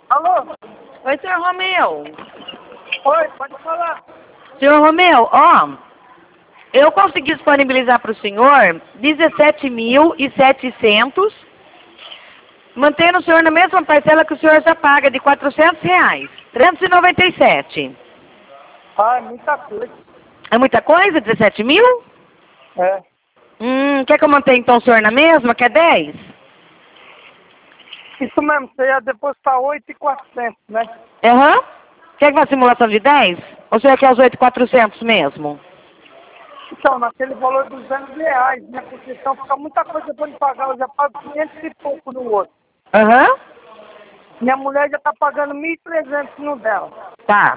Alô? Oi, senhor Romeu. Oi, pode falar. Senhor Romeu, eu consegui disponibilizar para o senhor 17.700, mantendo o senhor na mesma parcela que o senhor já paga, de R$ 400, 397. Ah, é muita coisa. É muita coisa, 17 mil? É. Quer que eu mantenha então o senhor na mesma, que é 10? Isso mesmo, você ia depositar 8.400, né? Aham. Quer que faça simulação de 10? Ou o senhor quer os 8.400 mesmo? Então, naquele valor de R$ 200, né? Porque então fica muita coisa pra me pagar. Eu já pago 500 e pouco no outro. Aham. Minha mulher já tá pagando 1.300 no dela. Tá.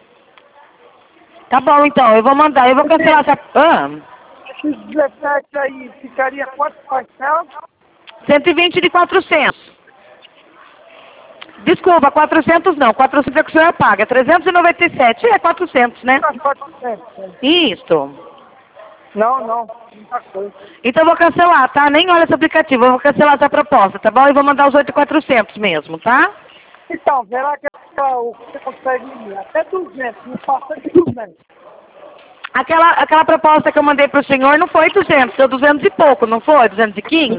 Tá bom, então. Eu vou mandar. Eu vou cancelar essa... Esses 17 aí, ficaria quanto parcelas? 120 de 400. Desculpa, 400 não. 400 é que o senhor paga. 397 é 400, né? 400. Né? Isso. Não, muita coisa. Então eu vou cancelar, tá? Nem olha esse aplicativo. Eu vou cancelar essa proposta, tá bom? E vou mandar os 8.400 mesmo, tá? Então, verá que você consegue ir até 200, não passa de 200. Aquela proposta que eu mandei pro senhor não foi 200, deu 200 e pouco, não foi? 215?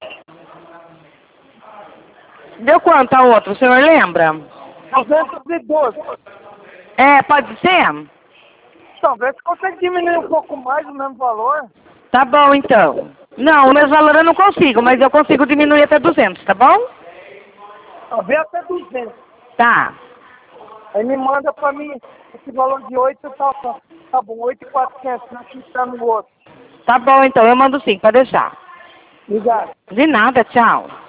Deu quanto a outra, o senhor lembra? 212. É, pode ser? Então, vê se consegue diminuir um pouco mais o mesmo valor. Tá bom, então. Não, o mesmo valor eu não consigo, mas eu consigo diminuir até 200, tá bom? Então, vê até 200. Tá. Aí me manda pra mim esse valor de 8, tá bom, 8.400, né, que tá no outro. Tá bom, então. Eu mando sim, pode deixar. Obrigado. De nada, tchau.